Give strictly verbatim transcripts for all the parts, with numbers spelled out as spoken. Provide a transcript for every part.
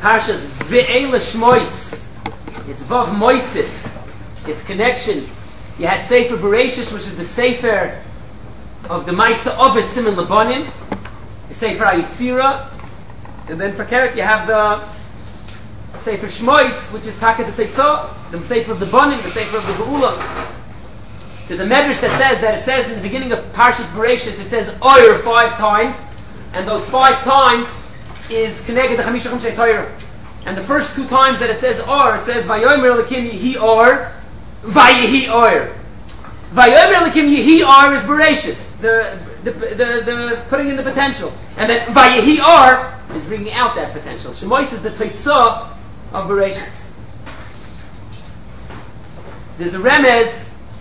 Parshas Ve'ela Shmois. It's Vav Moisif. Its connection. You had Sefer Bereshis, which is the Sefer of the Maisa Ovis Siman Labanim, the Sefer Ayitzira, and then for Keret you have the Sefer Shmois, which is Takat Tetzah, the Sefer of the Banim, the Sefer of the Geula. There's a medrash that says that it says in the beginning of Parshas Bereshis, it says Oyer five times, and those five times is connected to Chamisha Chumshei Torah. And the first two times that it says Or, it says Vayomer Elokim Yehi Or, Vayehi Or. Vayomer Elokim Yehi Or is Bereshis, the, the the the putting in the potential, and then Vayehi Or is bringing out that potential. Shemois is the Teitzah of Bereshis. There's a remez.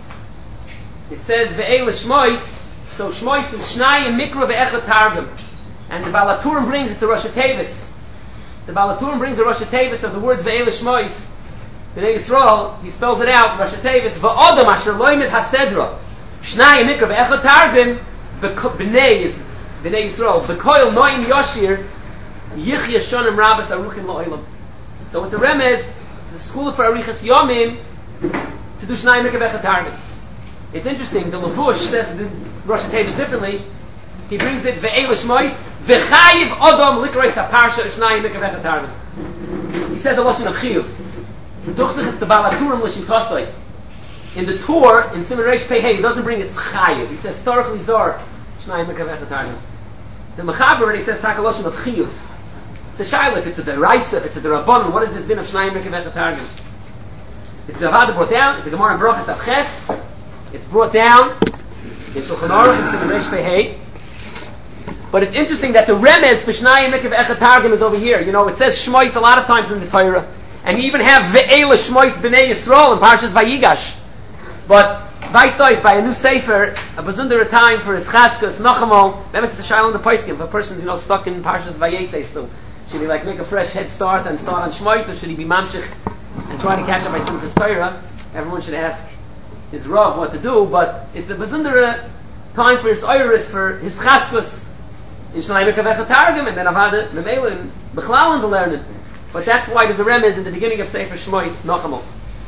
It says Ve'ela Shmois. So Shmois is Shnai and Mikra Ve'echad Targum. And the Balaturim brings it to Rosh Tevis. The Balaturim brings the Rosh Tevis of the words Ve'ela Shmois. B'nai Yisrael, he spells it out, Rosh Tevis, Va'odam asher loimet hasedra. Shnai and Mikra Ve'echad Targum. B'nai is B'nai Yisrael. B'koil noim yoshir. Yichya shonim rabas aruchim lo'olam. So it's a remez, the school for Arichas Yomim, to do Shnai and Mikra Ve'echad Targum. It's interesting, the Lavush says the Rosh Tevis differently. He brings it Ve'ela Shmois, Ve'chayiv Odom Likrois HaParsha Shnai Mikra Ve'echad Targum. He says a lashon of Chiyuv. Duchzich, it's the Balaturim Lashon Tosai. In the Torah, in Siman Reish Pei Hey, he doesn't bring it's Chayiv. He says Tzarech Lizor Shnai Mikra Ve'echad Targum. The Mechaber, he says Taka lashon of Chiyuv. It's a Shailek, it's a Deraisa, it's a Derabbanon. What is this din of Shnai Mikra Ve'echad Targum? It's a Avada brought down, it's a Gemara in Brachas Tavches. It's brought down in Shulchan Aruch and Siman Reish Pei Hey. But it's interesting that the remez for Shnai Mikra Ve'echad Targum is over here. You know, it says Shmois a lot of times in the Torah. And you even have Ve'ela Shmois B'nai Yisrael in Parshas Vayigash. But Vaistai is by a new Sefer, a bazundar time for his Chaskas, Nachamo. That is the Shail on the Paiskim. If a person's, you know, stuck in Parshas Vayetzei still, should he like make a fresh head start and start on Shmois, or should he be Mamshich and try to catch up by Simchas Torah? Everyone should ask his Rav what to do, but it's a bazundar time for his Oiris, for his Chaskas, in Shnai Mikra Ve'echad Targum, and then Avada Memela and Bechlal in the learning. But that's why there's a remez in the beginning of Sefer Shmois, Nachamo.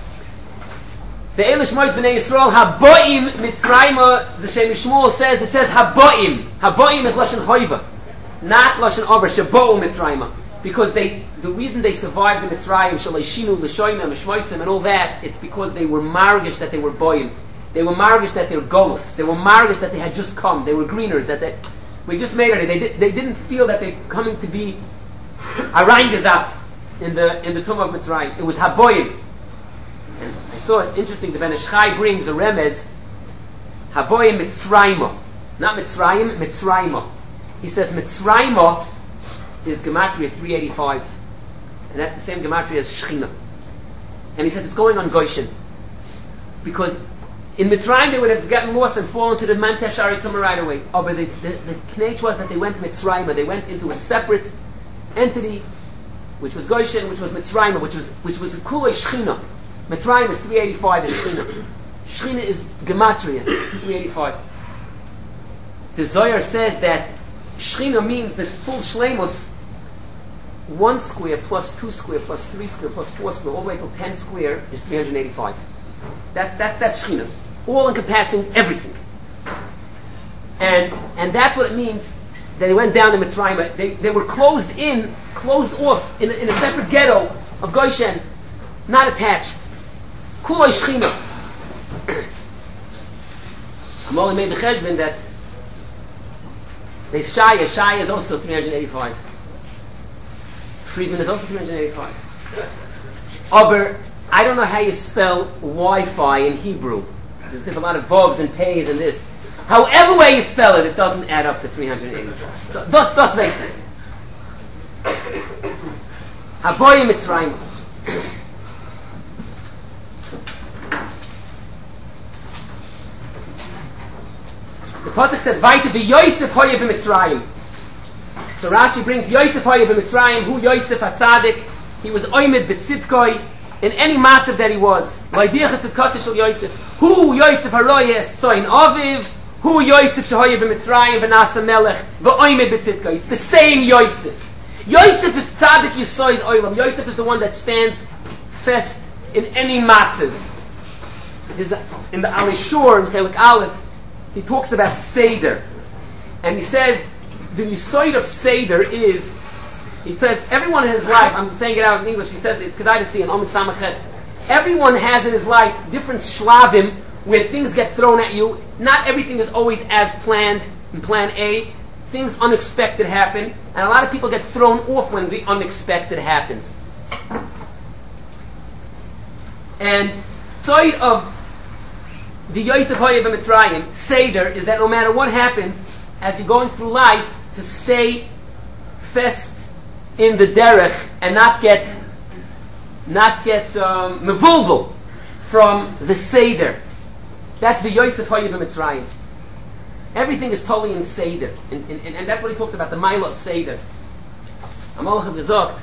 The Ve'ela Shmois B'nai Yisrael Haboim Mitzrayma. The Shem Shmuel says it says Haboim. Haboim is lashon hoiva, not lashon aber. Shaboim Mitzrayma, because they the reason they survived the Mitzrayim Shaleishinu L'Shoyim Shmoisim and all that, it's because they were margish that they were boim. They were margish that they were golus. They were margish that they had just come. They were greeners that they. We just made it. They, did, they didn't feel that they're coming to be a reingezat in the in the tomb of Mitzrayim. It was haboyim. And I saw it interesting. The Ben Ish-Chai brings a remez haboyim Mitzrayim, not Mitzrayim, Mitzrayim. He says Mitzrayim is gematria three eighty-five, and that's the same gematria as Shechina. And he says it's going on Goshen because in Mitzrayim they would have gotten lost and fallen to the Manteh Shari Tumah right away. Oh, but the, the, the knech was that they went to Mitzrayim. They went into a separate entity, which was Goshen, which was Mitzrayim, which was which was Kulei Shechina. Mitzrayim is three eighty-five and Shechina. Shechina is Gematria, three eighty-five. The Zohar says that Shechina means the full Shleimus, one square plus two square plus three square plus four square, all the way till ten square is three hundred eighty-five. That's that's that's Shechina, all encompassing everything. And and that's what it means that they went down to Mitzrayim. They they were closed in, closed off in a, in a separate ghetto of Goshen, not attached. Kuloi Shechina. I'm only made the cheshbon that they Shaya. Shaya is also three hundred eighty-five. Friedman is also three hundred eighty-five. Aber I don't know how you spell Wi-Fi in Hebrew. There's a lot of vovs and pays and this. However way you spell it, it doesn't add up to three hundred eighty-five. So, das, das makes it. Haboyim Mitzrayim. The pasuk says, "Vayte be Yosef hoye b'Mitzrayim." So Rashi brings Yosef hoye b'Mitzrayim. Who Yosef HaTzadik? He was oimed b'tzidkoi in any matzav that he was. L'idiyach tzidkasi shel Yosef. Who Yosef haroye es tzoyin aviv? Who Yosef shehoye b'Mitzrayim v'nasa melech v'oimed b'tzidkoi? It's the same Yosef. Yosef is tzaddik yisoid oilam. Yosef is the one that stands fast in any matziv. In the Alishur, in Chelik Aleph, he talks about Seder. And he says, the yisoid of Seder is, he says, everyone in his life, I'm saying it out in English, he says, it's Kedai to see in Omid Samaches, everyone has in his life different shlavim where things get thrown at you. Not everything is always as planned in plan A. Things unexpected happen, and a lot of people get thrown off when the unexpected happens. And side of the Yosef Hoyev Mitzrayim, Seder, is that no matter what happens, as you're going through life, to stay fast in the derech and not get not get um, mevulbul from the Seder. That's the Yosef Hoyev Mitzrayim. Everything is totally in Seder. And, and, and that's what he talks about, the Maila of Seder. Amalach gesagt,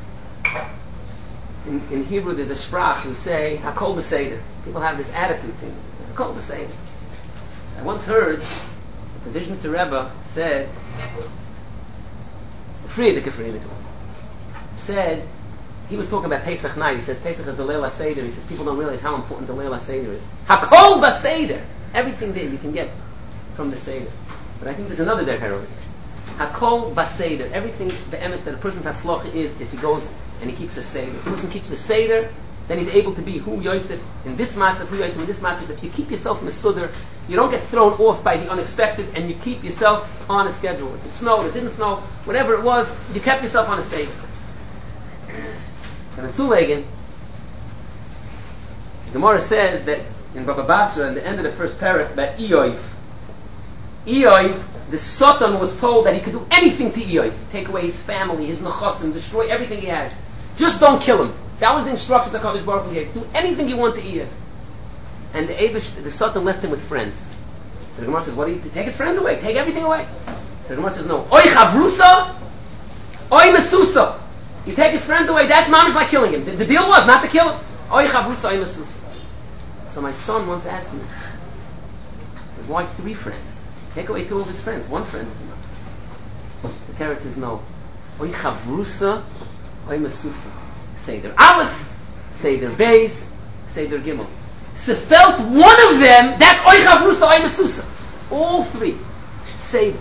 in, in Hebrew there's a sprach who say, Hakol b'Seder. People have this attitude thing. Hakol b'Seder. I once heard the Vizhnitzer Rebbe said, Friedrich Friedrich said, he was talking about Pesach night. He says Pesach is the Leila Seder. He says people don't realize how important the Leila Seder is. Hakol b'Seder. Everything there you can get from the Seder. But I think there's another der heroic. Hakol b'Seder. Everything the emes that a person's hatzlocha is if he goes and he keeps a Seder. If a person keeps a Seder, then he's able to be Hu Yosef in this matzah, Hu Yosef in this matzah. If you keep yourself mesudar, you don't get thrown off by the unexpected, and you keep yourself on a schedule. If it snowed, it didn't snow, whatever it was, you kept yourself on a Seder. And in Zulegen, the Gemara says that in Baba Basra, in the end of the first parak, about Eoiv, Eoiv, the Satan was told that he could do anything to Eoiv. Take away his family, his nechasim, destroy everything he has. Just don't kill him. That was the instructions that Kadosh Baruch Hu gave. Do anything you want to Eoiv. And the Eivish, the Satan left him with friends. So the Gemara says, what do you do? Take his friends away. Take everything away. So the Gemara says, no. Oy chavrusa, oy mesusa. You take his friends away, that's mamish by killing him. The, the deal was not to kill him. Oy chavrusa, oy mesusa. So my son once asked me, he says, why three friends? Take away two of his friends. One friend is enough. The carrot says, no. Oy chavrusa, oy mesusa. Seder Aleph, Seder Beis, Seder Gimel. So felt one of them, that's oy chavrusa, oy mesusa. All three. Seder.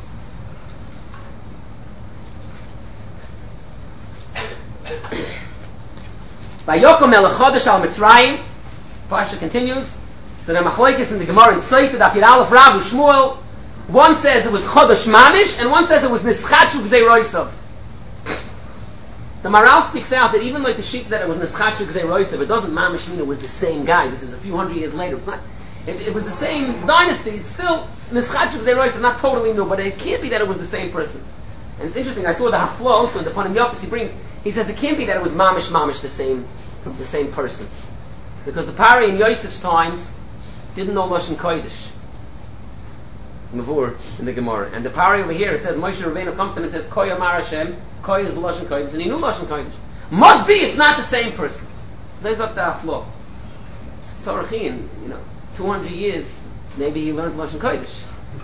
Vayokom melech chodesh al Mitzrayim. Parsha continues. So the machlokes in the Gemara in Sotah Daf Yud Aleph Rav Shmuel. One says it was chodesh mamish, and one says it was nischachu gzeirosav. The Maral speaks out that even like the sheep that it was nischachu gzeirosav, it doesn't mamish mean it was the same guy. This is a few hundred years later. It's not. It, it was the same dynasty. It's still nischachu gzeirosav, not totally new, but it can't be that it was the same person. And it's interesting. I saw the Haflo also in the Panim Yofis he brings. He says it can't be that it was mamish mamish the same, the same person, because the Pari in Yosef's times didn't know Lashon Kodesh. Mavur in the Gemara, and the Pari over here it says Moshe Rabbeinu comes to him and says Koy Amar Hashem, Koy is the Lashon Kodesh, and he knew Lashon Kodesh. Must be it's not the same person. They sagt the Haflo. Tzorachin, you know, two hundred years maybe he learned Lashon Kodesh.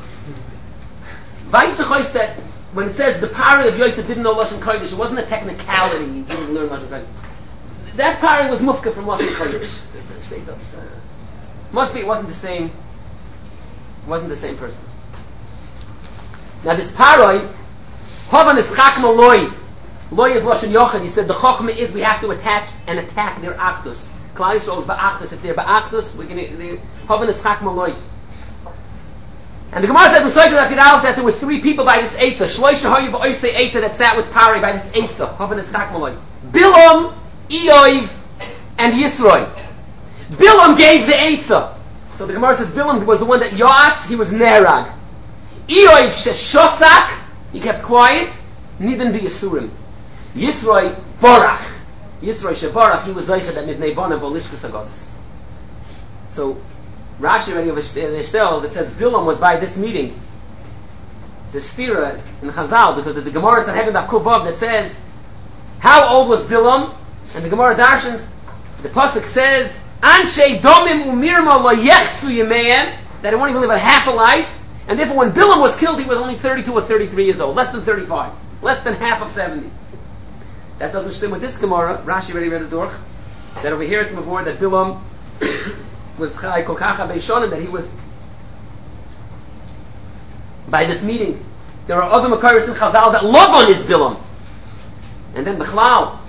Weiss the Chosh that when it says the Pari of Yosef didn't know Lashon Kodesh, it wasn't a technicality, he didn't learn Lashon Kodesh. That Pari was mufka from Lashon Kodesh. Must be it wasn't the same, it wasn't the same person. Now this Paroi, Hovan is Chakma Loi. Loi is Lashon Yochad. He said the Chochma is we have to attach and attack their Achdus. Klal Yisrael is Ba'achdus. If they're Ba'achdus, we can, Hovan is Chakma Loi. And the Gemara says in Sotah Daf Yud Aleph that there were three people by this Eitzah. Shloisha Hayu Ba'oisei Eitzah that sat with Pari by this Eitzah. Hovan is Chakma Loi. Bilam, Eoiv, and Yisroi. Bilam gave the Eitzah. So the Gemara says Bilam was the one that Yoatz, he was Nerag. Eoiv Sheshosak, he kept quiet, Nidin be Yisurim. Yisroi Borach. Yisroi Sheborach, he was Zeicha that Mivnei Bonav Olishkus Agozis. So Rashi already over the Shtelz, it says Bilam was by this meeting. It's a stira in Chazal, because there's a Gemara in Sanhedrin Daf Kuvav that says, how old was Bilam? And the Gemara darshans, the pasuk says, Anshe domim umirma lo yechzu yemeim, that he won't even live a half a life, and therefore when Bilam was killed, he was only thirty-two or thirty-three years old, less than thirty-five. Less than half of seventy. That doesn't stem with this Gemara. Rashi already read it durch. That over here it's before that Bilam was Chai Kokacha Beishonim, that he was by this meeting. There are other Makaris in Chazal that love on his Bilam. And then Bechlal,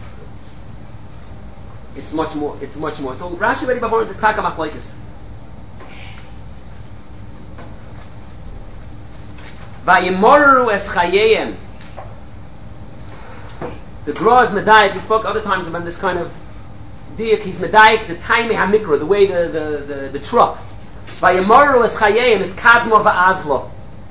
it's much more. It's much more. So Rashi already before it's Taka Machlokes. Vayimoru es Chayeyem. The Gra is Medayik. We spoke other times about this kind of diak. He's Medayik, the Taimei HaMikra, the way the, the, the, the truck. Vayimoru es Chayeyem is Kadmo Va'azlo.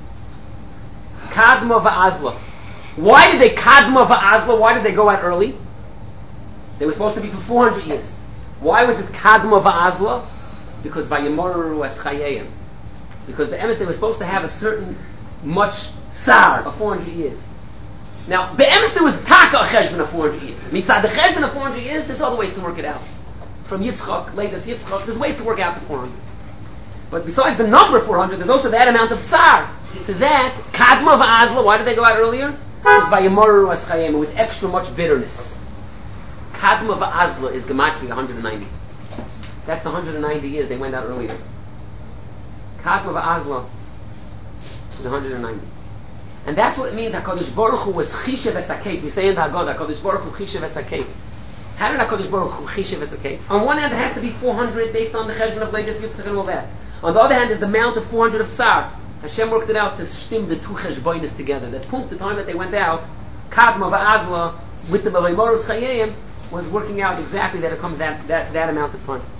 Kadmo Va'azlo. Why did they Kadmo Va'azlo? Why did they go out early? They were supposed to be for four hundred years. Why was it Kadmo Va'azlo? Because Vayimoru es Chayeyem. Because the emes, they were supposed to have a certain much tsar of four hundred years. Now, the emes, there was taka a cheshbon of four hundred years. Mitzad the cheshbon of four hundred years, there's other ways to work it out. From Yitzchak, latest Yitzchak, there's ways to work out the four hundred. But besides the number four hundred, there's also that amount of tsar. To that, Kadma Va'azla, why did they go out earlier? Because Vayemoru es Chayem, it was extra much bitterness. Kadma Va'azla is Gematria one hundred ninety. That's the one hundred ninety years they went out earlier. Kadma Va'azla is one hundred ninety. And that's what it means HaKadosh Baruch Hu was Chishev Esaketz. We say in the Haggadah, HaKadosh Baruch Hu Chishev Esaketz. How did HaKadosh Baruch Hu Chishev Esaketz? On one hand, it has to be four hundred based on the Cheshbon of Leidas Yitzchak and all that. On the other hand, there's the amount of four hundred of Tsar. Hashem worked it out to stim the two Cheshbonis together. That punkt, the time that they went out, Kadma Va'azla, with the Vayemoru es Chayeyem, was working out exactly that it comes that, that, that amount of time.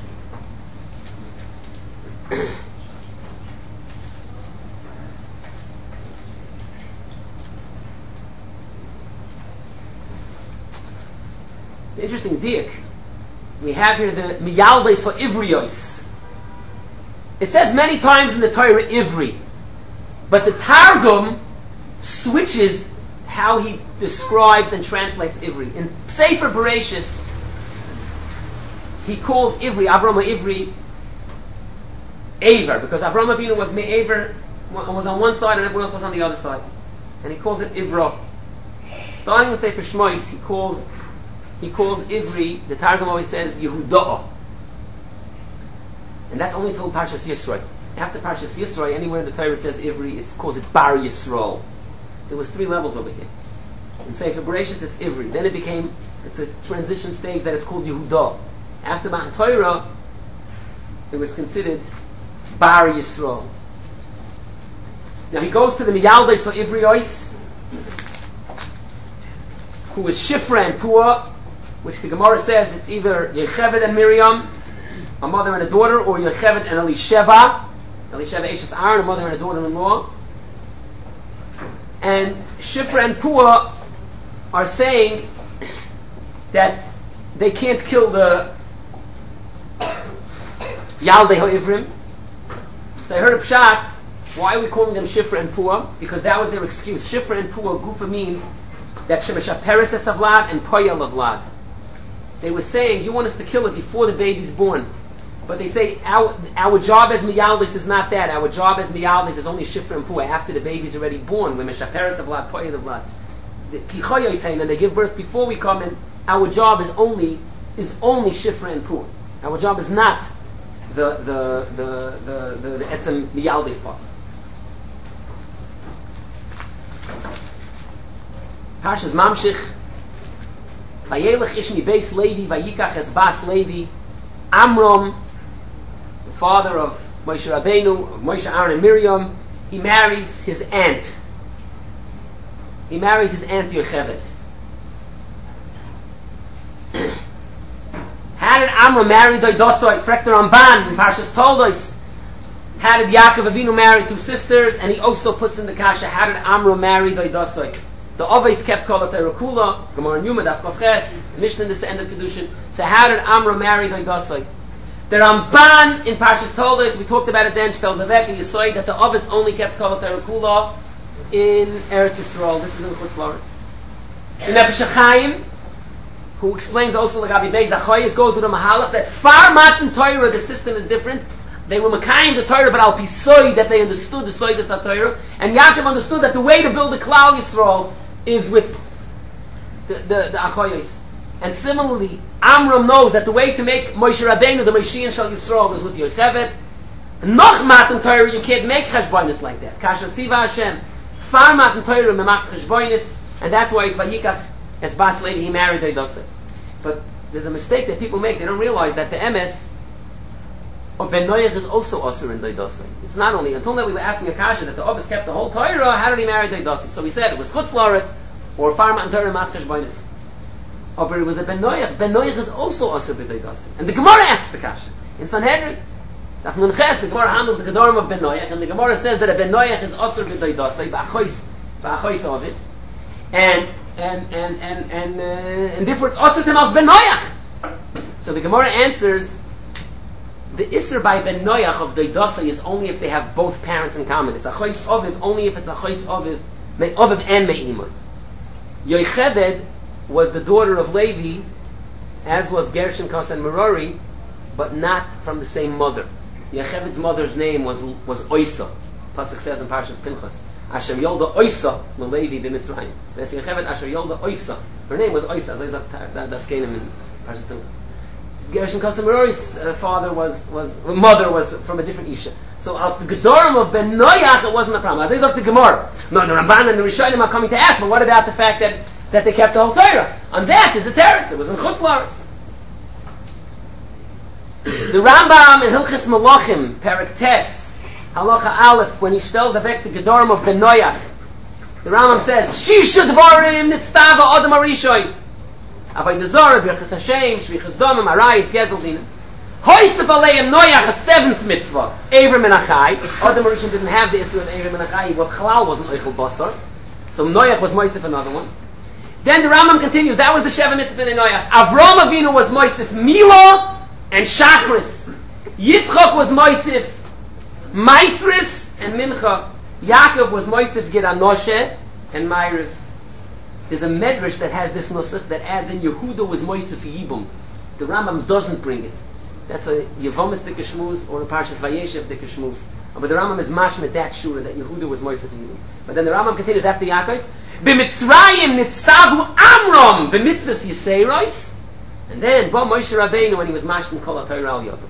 The interesting diak we have here, the Miyaldes for Ivrios. It says many times in the Torah Ivri, but the Targum switches how he describes and translates Ivri. In Sefer Bereshis, he calls Ivri, Avraham Ivri, Aver, because Avraham Avinu was Me'aver, was on one side and everyone else was on the other side. And he calls it Ivra. Starting with Sefer Shmois, he calls He calls Ivri, the Targum always says Yehudah. And that's only till Parshas Yisro. After Parshas Yisro, anywhere in the Torah it says Ivri, it calls it Bar Yisrael. There was three levels over here. In Sefer Bereshis, it's Ivri. Then it became, it's a transition stage that it's called Yehudah. After Matan Torah, it was considered Bar Yisrael. Now he goes to the Miyaldes for Ivri Ois, who is Shifra and Pua, which the Gemara says it's either Yocheved and Miriam, a mother and a daughter, or Yocheved and Elisheva, Elisheva Eshes Aaron, a mother and a daughter-in-law. And Shifra and Pua are saying that they can't kill the Yaldei HaIvrim. So I heard a pshat, why are we calling them Shifra and Pua? Because that was their excuse. Shifra and Pua, Gufa means that Shemesha Peres es Avlad and Poyel Avlad. They were saying, you want us to kill it before the baby's born. But they say, our, our job as Miyaldis is not that. Our job as Miyaldis is only Shifra and Pua, after the baby's already born. When Shemesha Peres Avlad, Poyel Avlad. The Kichoyo is saying that they give birth before we come in. Our job is only is only Shifra and Pua. Our job is not the the the the the, the Etzem Miyaldis part. Parshas Mamshich, Vayelech ish mi beis Levi, Vayikach es bas Levi, Amram, the father of Moshe Rabbeinu, of Moshe, Aaron, and Miriam, he marries his aunt. He marries his aunt Yocheved. How did Amram marry Doidosoi? Frek the Ramban in Parshas Toldos. How did Yaakov Avinu marry two sisters? And he also puts in the kasha, how did Amram marry Doidosoi? The Oveis kept Kol HaTorah Kula, Gemara in Yuma, Daf Kafches, Mishnah in the end of Kedushin. So how did Amram marry Doidosoi? The Ramban in Parshas Toldos, we talked about it then, Shtel Zavek and Yisoy, that the Oveis only kept Kol HaTorah Kula in Eretz Yisrael. This is in Chutz La'aretz. In Nefesh HaChaim, who explains also like Abi Beis Achayis, goes with a Mahalach that far Matan Torah, the system is different. They were Makayim the Torah, but al Pisoy, that they understood the Soidas HaTorah. And Yaakov understood that the way to build a Klal Yisrael is with the, the, the Achoyos. And similarly, Amram knows that the way to make Moshe Rabbeinu, the Moshiach Shal Yisrael, is with Yochevet. Noch Matan Torah, you can't make Cheshbonis like that. Kasher Tziva Hashem, Far Matan Torah, Memach Cheshbonis, and that's why it's Vayikach, as Bas Lady, he married Doidosai. But there's a mistake that people make. They don't realize that the M S of Ben Noach is also Osir in Doidosai. It's not only, until now we were asking Akasha that the Ovis kept the whole Torah, how did he marry Doidosai? So we said it was Chutz Loretz, or Far Matan Torah, Memach Cheshbonis. Oh, but it was a Ben Noach. Ben Noach is also Osir b'Doidosai. And the Gemara asks the Kasha in Sanhedrin. Daf Nun Ches, the Gemara handles the Gedorim of Ben Noach, and the Gemara says that a Ben Noach is Osir b'Doidosai, ba'achois, ba'achois of it, and and and and and uh, and therefore it's Osir Temas Ben Noach. So the Gemara answers, the Isser by Ben Noach of Doidosai is only if they have both parents in common. It's achois oviv only if it's achois oviv, oviv and me'imah. Yocheved was the daughter of Levi, as was Gershon, Kos, and Merari, but not from the same mother. Yocheved's mother's name was was Oisa. Pasuk says in Parshas Pinchas, Asher Yolda Oisa LeLevi b'Mitzrayim. That's Yocheved Asher Yolda Oisa. Her name was Oisa. That's Canaan in Parshas Pinchas. Gershon, Kos, and Merari's uh, father was was mother was from a different Isha. So as the Gedorim of Ben Noach, it wasn't a problem. As I said, the Gemara, no, the Ramban and the Rishonim are coming to ask, but what about the fact that that they kept the whole Torah? On that is a teretz. It was in Chutz La'aretz. The Rambam in Hilchis Malachim, Perek Tes, Halacha Aleph, when he tells about the Gedorim of Ben Noach, the Rambam says, Shisha Dvarim Nitztava Adam Arishoy. Avay Dezorah, Birchas Hashem, Shvichas Domim, Arayis, Gezel Dina. Hoysef Aleim Noach, a seventh mitzvah, Avram and Achai. Adam Arishoy didn't have the issue of Avram and Achai, but Chalal wasn't Eichel Basar. So Noach was Moisef another one. Then the Rambam continues, that was the Sheva Mitzvah in Noach. Avram Avinu was Moisef Milo and Shachris. Yitzchak was Moisef Maisris and Mincha. Yaakov was Moisef Gid Anoshe and Ma'ariv. There's a medrash that has this nusach that adds in Yehuda was Moisef Yibum. The Rambam doesn't bring it. That's a Yevomis Dikashmuz or a Parshas Vayeshev Dikashmuz. But the Rambam is mashmet that shura that Yehuda was Moisef Yibum. But then the Rambam continues after Yaakov. B'Mitzrayim nitztavu Amram b'mitzvahs Yiseiros, and then Bo Moshe Rabbeinu when he was mashing Kol HaTorah Al Yodam.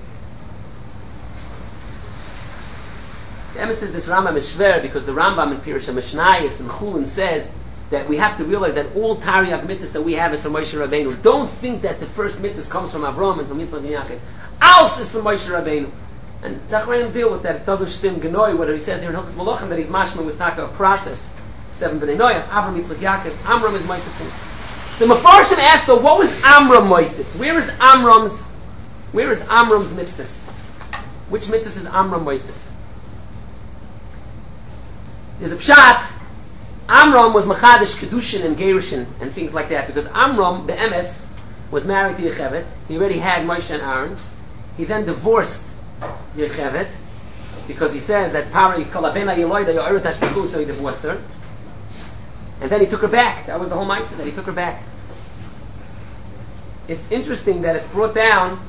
The emphasis of this Rambam is shver because the Rambam in Pirush HaMishnayos and Chulin says that we have to realize that all Tariach mitzvahs that we have is from Moshe Rabbeinu. Don't think that the first mitzvahs comes from Avram and from Yitzchak and Yaakov. Alles is from Moshe Rabbeinu. And Tachrein deal with that. It doesn't stem Genoi, whether he says here in Hilchos Malachim that he's mashman with taka a process. Seven b'nei Noach, Avram, Yitzchak, Yaakov. Amram is Moisef. The Mefarshim asked, though, what was Amram Moisef? Where is Amram's? Where is Amram's mitzvahs? Which mitzvahs is Amram Moisef? There's a pshat. Amram was machadish kedushin and gerushin and things like that because Amram, the M S, was married to Yochevet. He already had Moshe and Aaron. He then divorced Yochevet because he said that Parah is called Abena Yeloida Yo'eret Hashpichu, so he divorced her. And then he took her back. That was the whole ma'aseh, that he took her back. It's interesting that it's brought down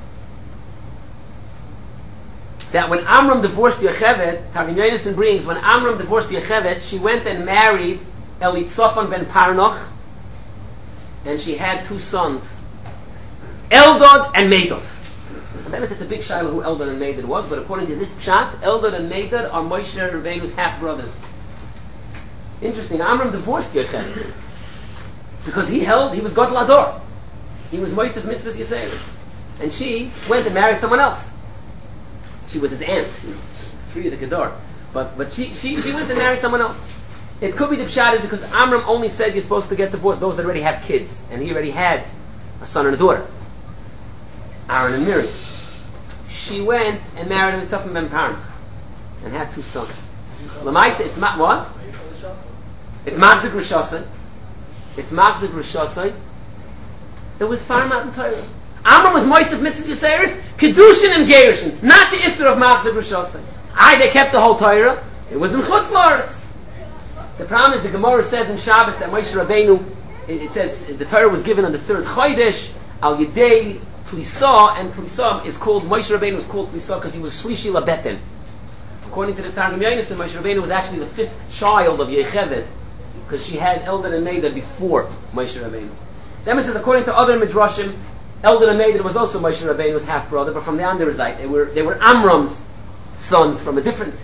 that when Amram divorced Yochevet, Targum Yonason brings, when Amram divorced Yochevet, she went and married Elitzofan ben Parnoch, and she had two sons, Eldad and Medad. Sometimes it's a big shiloh who Eldad and Medad was, but according to this pshat, Eldad and Medad are Moshe Rabbeinu's half brothers. Interesting. Amram divorced Yochevet because he held, he was God Lador. He was Moisef Mitzvahs Yisraelis. And she went and married someone else. She was his aunt. Free of the Kedar. But but she, she, she went and married someone else. It could be the pshat is because Amram only said you're supposed to get divorced those that already have kids. And he already had a son and a daughter. Aaron and Miriam. She went and married Elitzofan ben Parnoch and had two sons. Lamaisa, it's ma- what? It's Machzik Rishosai. It's Machzik Rishosai. It was Farmat and Torah. Amram was Moisef Mitzvahs Yiseiros, Kedushin and Gerushin, not the Isser of Machzik Rishosai. I, they kept the whole Torah. It was in Chutz La'aretz. The problem is the Gemara says in Shabbos that Moshe Rabbeinu, it, it says the Torah was given on the third Chodesh, Al Yedei Plisa, and Plisa is called, Moshe Rabbeinu was called Plisa because he was Shlishi Labeten. According to this Targum Yonason, Moshe Rabbeinu was actually the fifth child of Yochevet, because she had Eldad and Neidah before Moshe Rabbeinu. Then it says, according to other midrashim, Eldad and Neidah was also Moshe Rabbeinu's half brother, but from the Anderzite. They were they were Amram's sons from a different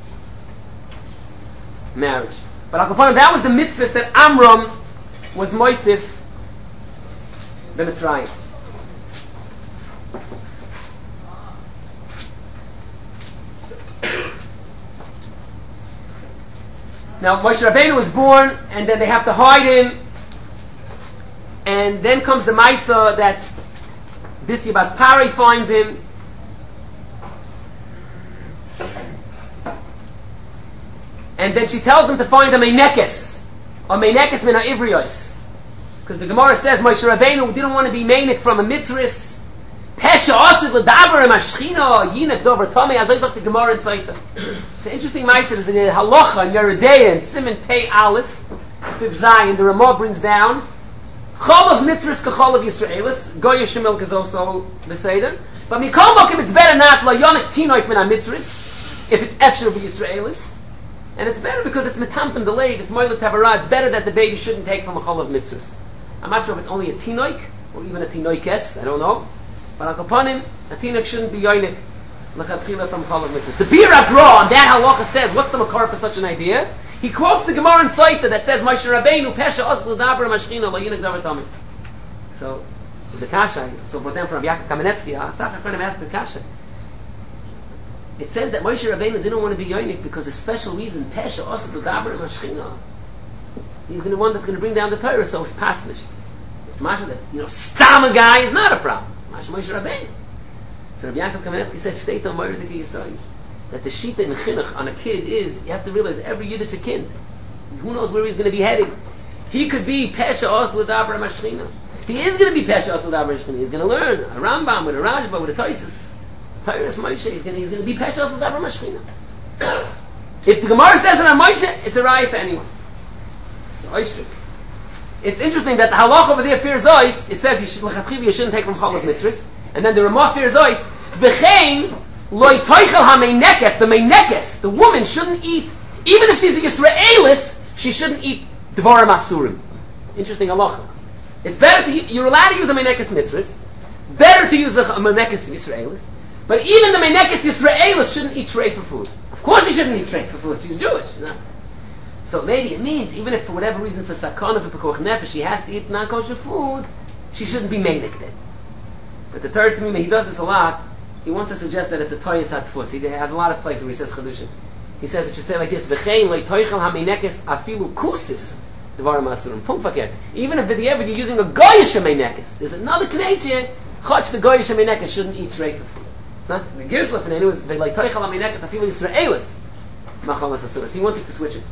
marriage. But Al Kapanim, that was the mitzvah that Amram was Moisif b'Mitzrayim. Now Moshe Rabbeinu was born, and then they have to hide him, and then comes the Maisa that Bisya Bas Pari finds him. And then she tells him to find a Meinekes, a Meinekes min ha'Ivriyos, because the Gemara says Moshe Rabbeinu didn't want to be Meinek from a Mitzris. Pesha asid l'daber im hashchina yinek dover tamei. As I like the Gemara in Saita. It's an interesting ma'aser. There's a halacha in Yeridea and Siman Pei Aleph, Siv Zayin. The Ramah brings down chol of Mitzris kachol of Yisraelis. Goya Shemil is also the Seder. But mikol mokim, it's better not la yonik tinoik min ha-Mitzris if it's efshir of Yisraelis. And it's better because it's metamtem delayed, it's moilet tavara. It's better that the baby shouldn't take from a chol of mitzvahs. I'm not sure if it's only a tinoik or even a tinoikes, I don't know. But al kapanim, a tinoik shouldn't be yoinik lechatchila from chol of mitzvahs. The Bir Agra on that halacha says, what's the makar for such an idea? He quotes the Gemara in Saita that says, Moshe Rabbeinu pesha oslu daber mashchina lo yinik davar tamim. So, it's a kasha, so brought down from Yaakov Kamenetsky, ah, Sach HaKonim asked the kasha. It says that Moshe Rabbeinu didn't want to be yoinik because a special reason, pesha osad l'daber mashchina. He's going to one that's going to bring down the Torah, so it's pasnish. It's masha that, you know, stam a guy is not a problem. Masha Moshe Rabbeinu. So Rabbi Yaakov Kamenetsky said, Shtei Tamar Tiki Yisai, that the shita in chinuch on a kid is, you have to realize every Yiddish a kid, who knows where he's going to be heading. He could be pesha osad l'daber mashchina. He is going to be pesha osad l'daber mashchina. He's going to learn a Rambam with a Rajba with a Toisus. Tyrus Moshe, he's going to, he's going to be Peshas of Dabar Mashchina. If the Gemara says it on Moshe, it's a raya for anyone. It's, it's interesting that the halach over there fears ois. It says you should lechatchiv, you shouldn't take from chalav mitzvahs, and then the Ramah fears ois. V'chein loy toichel ha-meinekes, the meinekes, the woman shouldn't eat, even if she's a Yisraelis, she shouldn't eat dvarim asurim. Interesting halacha. It's better to you're allowed to use a meinekes mitzvahs. Better to use a meinekes Yisraelis. But even the Meinekes Yisraelis shouldn't eat trey for food. Of course she shouldn't eat trey for food. She's Jewish. No. So maybe it means, even if for whatever reason, for sakana, for pekuach nefesh, she has to eat non-kosher food, she shouldn't be Meinek then. But the third Tamima, he does this a lot. He wants to suggest that it's a toyas hatfus. He has a lot of places where he says chadushin. He says it should say like this: V'chein loy toichel ha-meinekes afilu kusis devarim asurim. Pumfaket. Even if b'di'evid you're using a goyish ha-meinekes, there's another kneitche. Chach the goyish ha-meinekes shouldn't eat trey for food. Not the Gershla and it was like Toichel HaMeinekas Afilu Yisraelis Machalas Asuras. He wanted to switch it.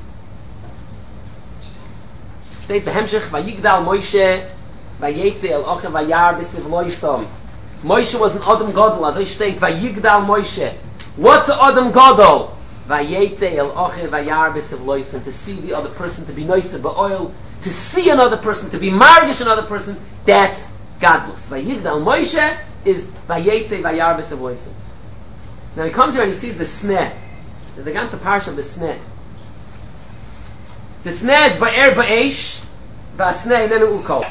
Steht Behemshech Vayigdal Moshe Vayetze El Ochem Vayar B'Siv Lo Yisam. Moshe was an Adam Gadol. As I state Vayigdal Moshe. What's an Adam Gadol? Vayetze El Ochem Vayar B'Siv Lo Yisam. To see the other person, to be nicer ba'oil, to see another person, to be margish another person. That's Gadlus. Vayigdal Moshe is Vayetze Vayar B'Savoisim. Now he comes here and he sees the sneh. The ganze parsha of the sneh. The sneh is Va'er Ba'esh, Va'asneh Nenu Ukol.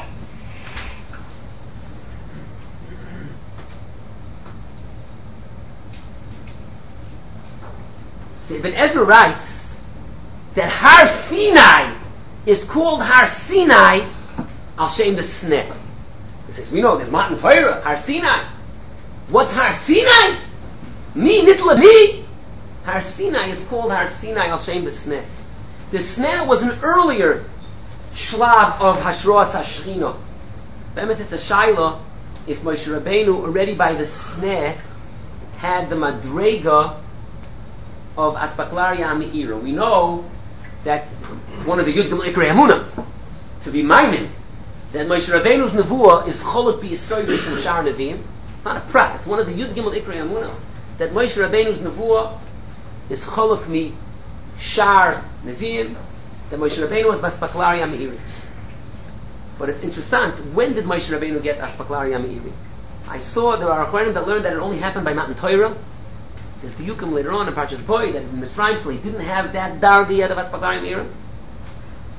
Ibn Ezra writes that Har Sinai is called Har Sinai al Shem the sneh. He says, we know there's Matan Torah, Har Sinai. What's Har Sinai? Me, Nitla, me. Har Sinai is called Har Sinai al Shem the Sneh. The Sneh was an earlier shlab of Hashroas Hashchina. Bemis it's a shaila if Moshe Rabbeinu already by the Sneh had the Madrega of Aspaklaria Me'ira. We know that it's one of the Yud Gimel Ikrei Amunah to be Maimin. That Moshe Rabbeinu's Nevuah is Cholok B'Yisoyim from Shar Nevi'im. It's not a prat. It's one of the Yud Gimel Ikrei Amunah. That Moshe Rabbeinu's Nevuah is Cholok Mi Shar Nevi'im. That Moshe Rabbeinu was Baspaklaria Me'iri. But it's interesting. When did Moshe Rabbeinu get Aspaklaria Me'iri? I saw there are Acharonim that learned that it only happened by Matan Torah. There's the Yukim later on in Parshas Boy that in Mitzrayim still he didn't have that darga yet of Aspaklaria Me'iri.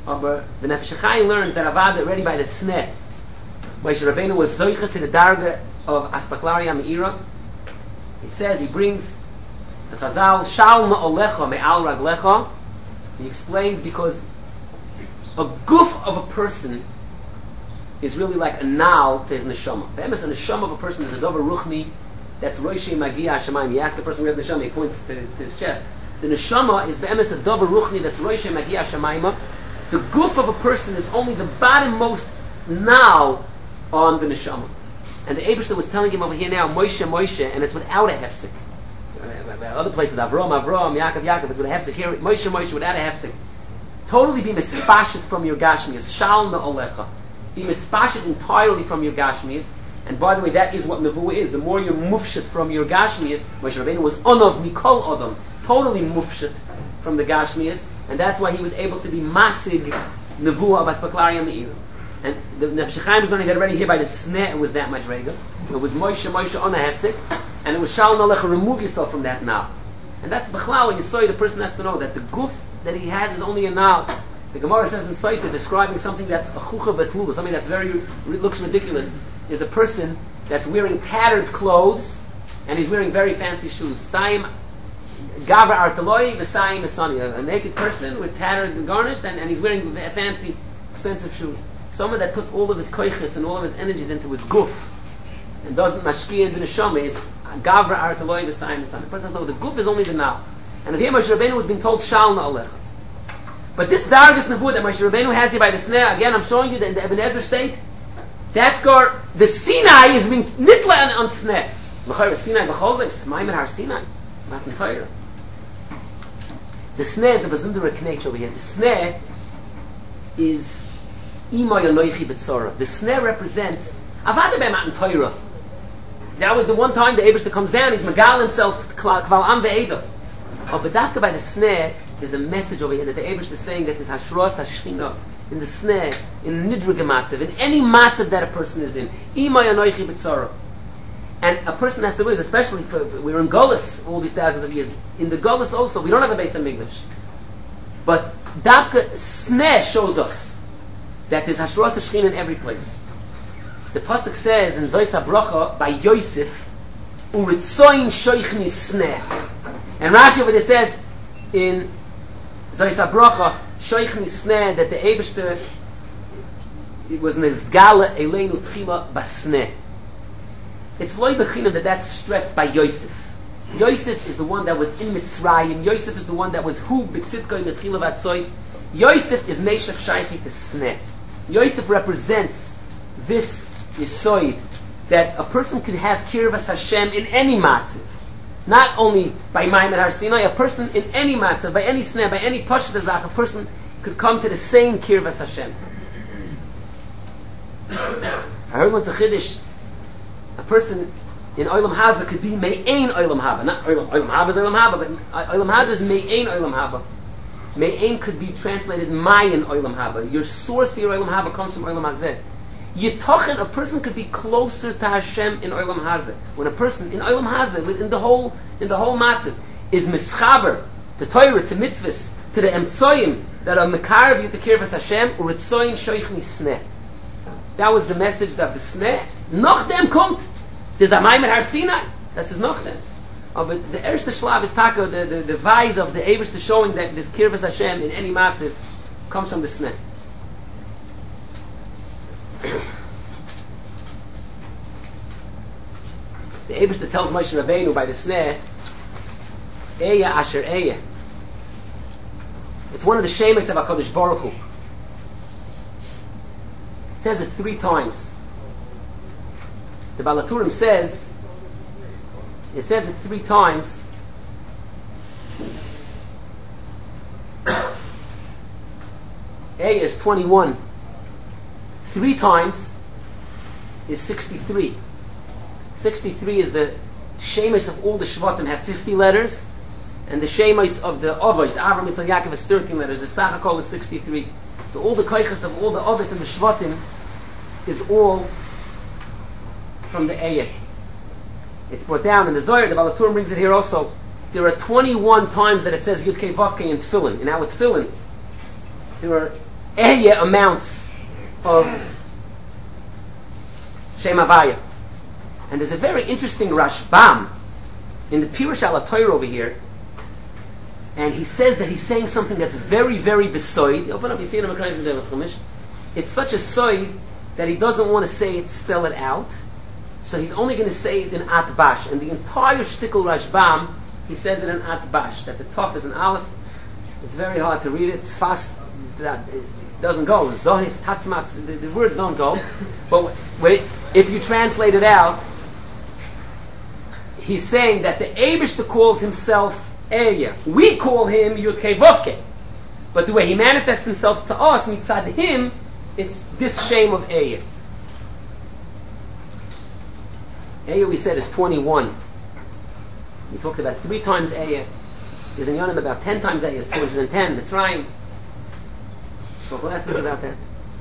Aber the Nefesh HaChaim learns that Avad already by the Sneh, Moshe Rabbeinu was Zoicha to the Darga of Aspaklaria Me'ira. He says, he brings the Chazal, Shal Ma'olecha Me'al Raglecha. He explains because a goof of a person is really like a nal to his neshama. The emes, a neshama of a person is a dover ruchni that's roishi magia hashemayim. You ask a person who has neshama, he points to, to his chest. The neshama is the emes, a dover ruchni that's roishi magia hashemayim. The goof of a person is only the bottommost nal on the neshama. And the Eibishter was telling him over here now, Moshe, Moshe, and it's without a hefsek. Other places, Avram, Avram, Yaakov, Yaakov, it's with a hefsek. Here, Moshe, Moshe, without a hefsek. Totally be mispashet from your gashmias. Shal na'olecha. Be mispashet entirely from your gashmias. And by the way, that is what nevuah is. The more you're mufshet from your gashmias, Moshe Rabbeinu was onav mikol adam, totally mufshet from the gashmias, and that's why he was able to be masig nevuah of Aspaklaria Me'ira. And the Nefesh HaChaim is learning that already here by the sneh it was that much rega. It was Moshe, Moshe on a hefsek, and it was Shal na'olecha, remove yourself from that now. And that's b'chlal, when you saw it, the person has to know that the guf that he has is only a now. The Gemara says in Saita, describing something that's a chucha betlu, something that's very, looks ridiculous, is a person that's wearing tattered clothes and he's wearing very fancy shoes. Saim gavra arteloi v'saim esani, a naked person with tattered and garnished, and, and he's wearing fancy, expensive shoes. Someone that puts all of his koiches and all of his energies into his guf and doesn't mashkiya into the neshama is gavra arteloi v'saim esani. The person says, no, the guf is only the now. And if here Moshe Rabbeinu was being told Shal na'olecha. But this dargas nevuah that Moshe Rabbeinu has here by the sneh, again I'm showing you that in the Ibn Ezra state, that's gar, the Sinai is being nitla on, on sneh. L'chayr Sinai b'cholzeh, Smaim Har Sinai, Matan Fire. The sneh is a besundere knech over here. The sneh is Ima Yonoichi B'tzora. The sneh represents Avada Be Matan Torah. That was the one time the Eibishter comes down, he's megal himself, Kval Am Ve'edah. Oh, but after by the sneh, there's a message over here that the Eibush is saying that there's hashros hashchina in the sneh, in the nidrige matzav, in any matzav that a person is in. Ima yanoichi b'tzara. And a person has to live, especially for, for we're in Golis all these thousands of years. In the Golis also, we don't have a Beis HaMikdash. But Davka sneh shows us that there's hashros hashchina in every place. The pasuk says in Zois HaBrocha by Yosef, uritzoin shoichni sneh. And Rashi over there says in Zois HaBrocha, Shoichni Sneh, that the Eibishter, it was Nezgala Eleinu Tchila Basneh. It's loy bechinam that that's stressed by Yosef. Yosef is the one that was in Mitzrayim. Yosef is the one that was Hu B'tzidko in Tchila Vatsoif. Yosef is Meshach Shaichi to Sneh. Yosef represents this Yisoid, that a person could have Kirvas Hashem in any matziv. Not only by Maimed Har Sinai, a person in any matzah, by any sneh, by any pashtazach, a person could come to the same kirvas Hashem. I heard once a chiddush, a person in Olam Haza could be Me'ein Olam Haba. Not Olam, Olam Haba is Olam Haba, but Olam Haza is Me'ein Olam Haba. Me'ein could be translated Mayan Olam Haba. Your source for your Olam Haba comes from Olam Hazeh. Yitochen, a person could be closer to Hashem in Olam Hazeh. When a person in Olam Hazeh, in the whole in the whole matzav, is mischaber to Torah, to mitzvahs, to the emtsoyim that are mekarav you to kirvas Hashem, uritzoyin shoichni sneh. That was the message of the sneh. Noch dem kommt. There's a Maimed Har Sinai. That's his noch dem. Oh, but the erste shlav is taka, the the, the vise of the Eibush showing that this kirvas Hashem in any matzav comes from the sneh. The Eibush that tells Moshe Rabbeinu by the sneh, Eya Asher Eya. It's one of the shemes of HaKadosh Baruch Hu. It says it three times. The Balaturim says, it says it three times. Eya is twenty-one. Three times is sixty-three. sixty-three is the shemes of all the Shvatim have fifty letters, and the shemes of the Avos, Avram, Yitzchak, Yaakov, is thirteen letters. The Sachakol is sixty-three. So all the koiches of all the Avos and the Shvatim is all from the Eya. It's brought down in the Zohar. The Balaturim brings it here also. There are twenty-one times that it says Yud Kei Vav Kei in Tefillin. In our Tefillin, there are Ehyeh amounts of Shem Havaya. And there's a very interesting Rashbam in the Pirush Al HaTorah over here, and he says that he's saying something that's very, very besoid. Open up, you see it in the Chumash. It's such a soid that he doesn't want to say it, spell it out. So he's only going to say it in Atbash. And the entire Shtickle Rashbam, he says it in Atbash, that the Tov is an Aleph. It's very hard to read it. It's fast. It doesn't go. Zohif, Tatzmatz, the, the words don't go. But wait, if you translate it out, he's saying that the Eibishter calls himself Ehyeh. We call him Yud-Kei Vov-Kei. But the way he manifests himself to us, mitzad him, it's this shame of Ehyeh. Ehyeh, we said, is twenty-one. We talked about three times Ehyeh. There's in Yonim about ten times Ehyeh, is two hundred ten. Mitzrayim. So let's think about that.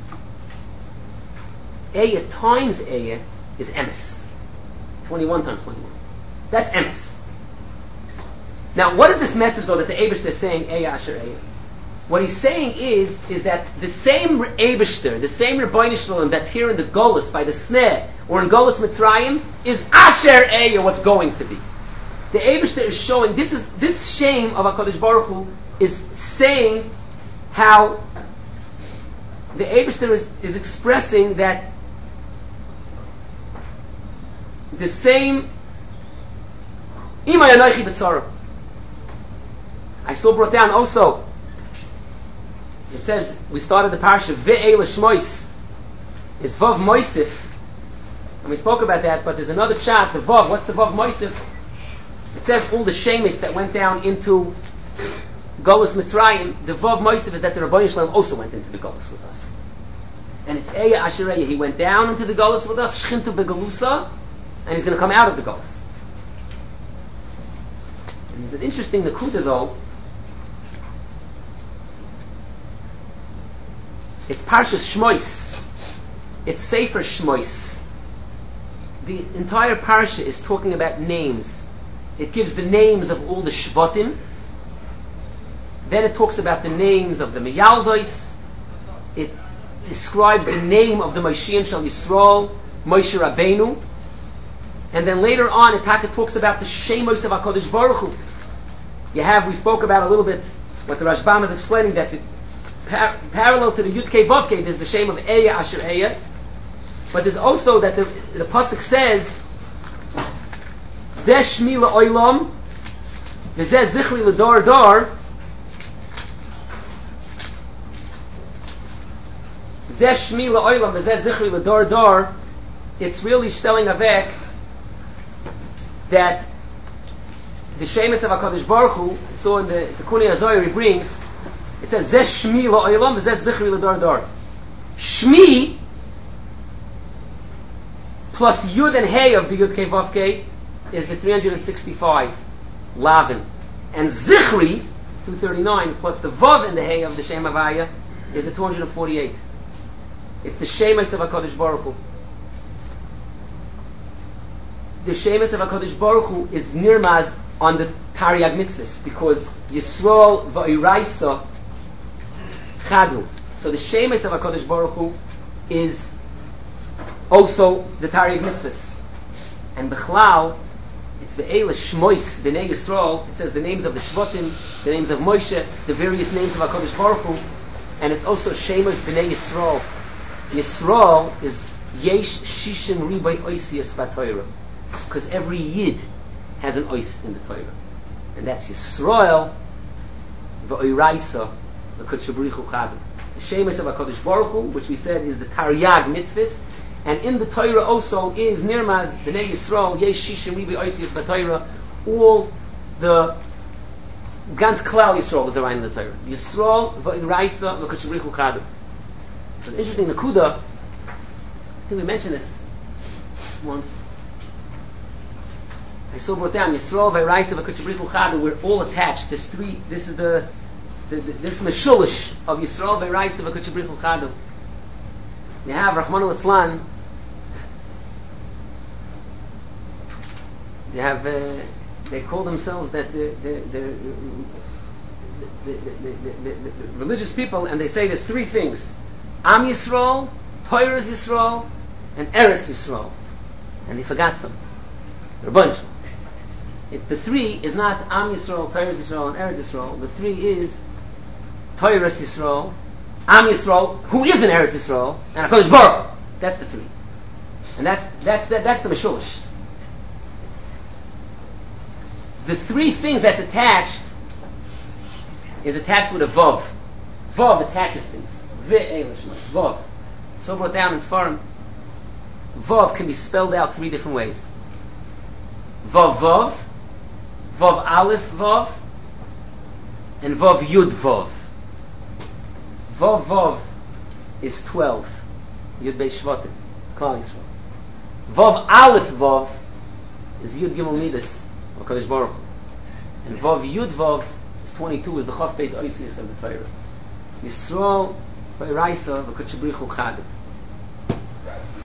Ehyeh times Ehyeh is Emes. twenty-one times twenty-one. That's Emes. Now, what is this message, though, that the Eibishter is saying, Ehyeh Asher Ehyeh? What he's saying is, is that the same Eibishter, the same Rebbeinu Shalom that's here in the Golus by the snare, or in Golus Mitzrayim, is Asher Ehyeh, what's going to be. The Eibishter is showing, this is this shame of HaKadosh Baruch Hu is saying how the Eibishter is, is expressing that the same Imay Anochi B'tzara. I saw brought down also, it says, we started the parsha, Ve'ei L'shmois, is Vav Moisif, and we spoke about that, but there's another chat, the Vav, what's the Vav Moisif? It says all the shemis that went down into Golus Mitzrayim, the Vav Moisif is that the Rebbeinu Shalom also went into the Golus with us. And it's Ehyeh Asher Ehyeh, he went down into the Golus with us, Shchintu Begalusa, and he's going to come out of the Golus. And there's an interesting Nakuda though. It's Parshas Shmois. It's Sefer Shmois. The entire parsha is talking about names. It gives the names of all the Shvatim. Then it talks about the names of the Miyaldois. It describes the name of the Moshiach Shal Yisrael, Moshe Rabbeinu. And then later on, it talks about the Shemos of HaKadosh Baruch Hu. You have, we spoke about a little bit, what the Rashbam is explaining, that the, par- parallel to the Yud-Kei Vav-Kei, there's the shame of Ehyeh Asher Ehyeh. But there's also that the, the Pasuk says, Zeh Shmi La'olam, V'zeh Zichri L'dor Dor, Zeh Shmi La'olam, V'zeh Zichri L'dor Dor, it's really telling Avek that the Shemus of HaKadosh Baruch Hu, so in the Tikkun HaZohar he brings, it says, Zeh Shmi La'olam, V'zeh Zichri L'dor Dor. Shmi plus Yud and Hey of the Yud Kei Vav Kei is the three hundred sixty-five Lavin. And Zichri, two thirty-nine, plus the Vav and the Hey of the Shem Havaya is the two hundred forty-eight. It's the Shemus of HaKadosh Baruch Hu. The Shemus of HaKadosh Baruch Hu is nirmaz on the Taryag Mitzvahs, because Yisrael va'iraisa chadu. So the Shemus of HaKadosh Baruch Hu is also the Taryag Mitzvahs. And Bechlal, it's the Eila Shmois, B'nai Yisrael. It says the names of the Shvatim, the names of Moshe, the various names of HaKadosh Baruch Hu, and it's also Shemus B'nai Yisrael. Yisrael is Yesh Shishim Ribay Oisius B'Torah, because every Yid has an Ois in the Torah, and that's Yisrael v'Oiraisa v'Kodesh Baruch Hu Chadu. The Shemus of HaKadosh Baruch Hu, which we said is the Taryag Mitzvahs. And in the Torah also is Nirmaz, B'nai Yisrael, Yesh Shishim Ribi Oisius B'Torah, all the Gans Klal Yisrael is around in the Torah. Yisrael, V'Iraisa, V'Kodesh Baruch Hu Chadu. So it's interesting, the Kuda, I think we mentioned this once. I saw brought down, Yisrael, V'Iraisa, V'Kodesh Baruch Hu Chadu, we're all attached. There's three, this is the, the, the this Meshulish of Yisrael, V'Iraisa, V'Kodesh Baruch Hu Chadu. You have Rahman al-Itzlan. They have, uh, they call themselves that the, the, the, the, the, the, the, the, the religious people, and they say there's three things: Am Yisrael, Torah Yisrael, and Eretz Yisrael. And they forgot some. There are a bunch. It, the three is not Am Yisrael, Torah Yisrael, and Eretz Yisrael. The three is Torah Yisrael, Am Yisrael, who is in Eretz Yisrael, and HaKadosh Baruch Hu. That's the three. And that's that's the, that's the Meshulish. The three things that's attached is attached with a Vav. Vav attaches things. Ve'elishmas. Vav. So brought down in Sfarim. Vav can be spelled out three different ways. Vav Vav, Vav Aleph Vav, and Vav Yud Vav. Vav Vav is twelve. Yud Beis Shvatim, Klal Yisrael. Vav Aleph Vav is Yud Gimel Midas, HaKadosh Baruch Hu. And Vav Yud Vav is twenty-two, is the Chaf Beis Oisius of the Torah. Yisrael, Vayraisa, V'Kodesh B'richu Chad.